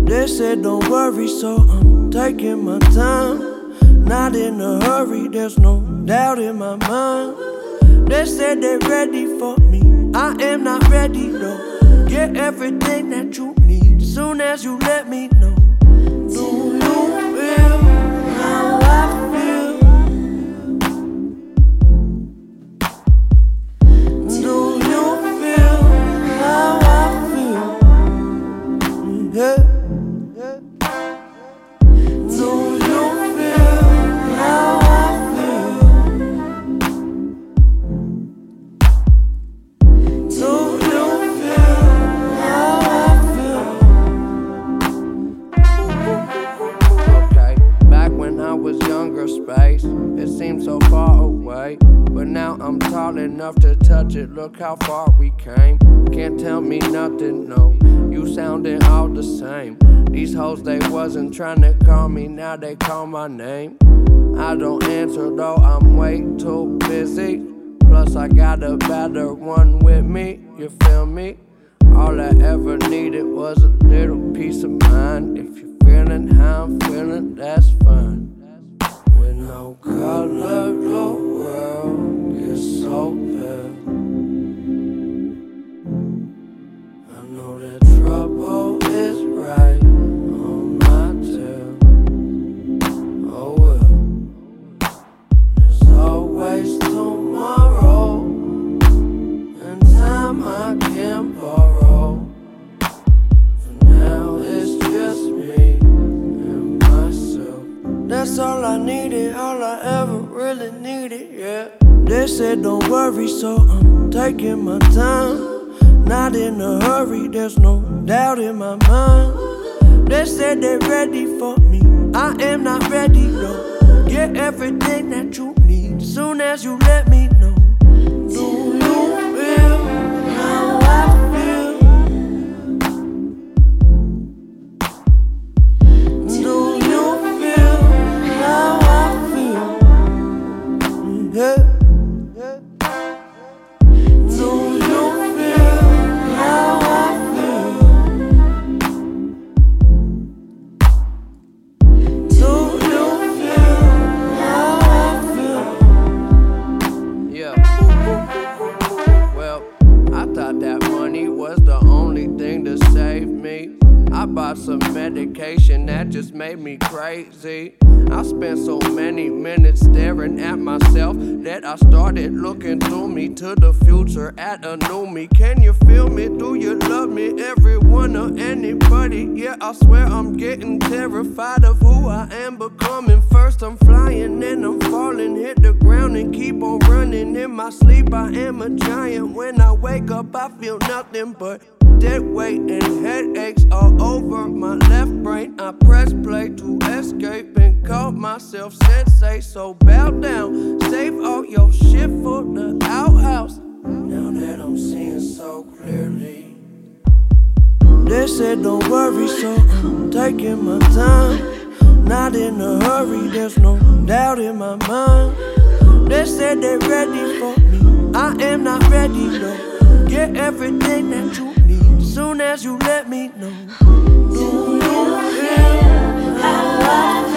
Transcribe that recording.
They said don't worry, so I'm taking my time. Not in a hurry, there's no doubt in my mind. They said they're ready for me, I am not ready, no. Get everything that you need soon as you let me know. Do you feel how I feel? Do you feel how I feel? Yeah. Do you feel how I feel? Do you feel how I feel? Okay, back when I was younger, space, it seemed so far away. But now I'm tall enough to touch it, look how far we came. Can't tell me nothing, no, you sounding all the same. These hoes, they wasn't trying to call me, now they call my name. I don't answer though, I'm way too busy. Plus I got a better one with me, you feel me? All I ever needed was a little peace of mind. If you're feeling how I'm feeling, that's fine. With no color, the world gets so pale. I know that trouble is right on my tail. Oh well, there's always tomorrow, and time I can't borrow. For now it's just me and myself. That's all I needed, all I ever really needed, yeah. They said don't worry, so I'm taking my time. Not in a hurry, there's no doubt in my mind. They said they're ready for me, I am not ready, no. Get everything that you need soon as you let me know. Do you feel how I feel? Do you feel how I feel? Yeah. Do you feel how I feel? Do you feel how I feel? Yeah. Well, I thought that money was the only thing to save me. I bought some medication that just made me crazy. I spent so many minutes staring at myself that I started looking through me to the future at a new me. Can you feel me? Do you love me? Everyone or anybody? Yeah, I swear I'm getting terrified of who I am becoming. First I'm flying, then I'm falling, hit the ground and keep on running. In my sleep I am a giant. When I wake up I feel nothing but dead weight and headaches all over my left brain. I press play to escape and call myself sensei. So bow down, save all your shit for the outhouse. Now that I'm seeing so clearly. They said don't worry, so I'm taking my time. Not in a hurry, there's no doubt in my mind. They said they're ready for me, I am not ready, no. Get everything that you need soon as you let me know. Do you feel how I feel?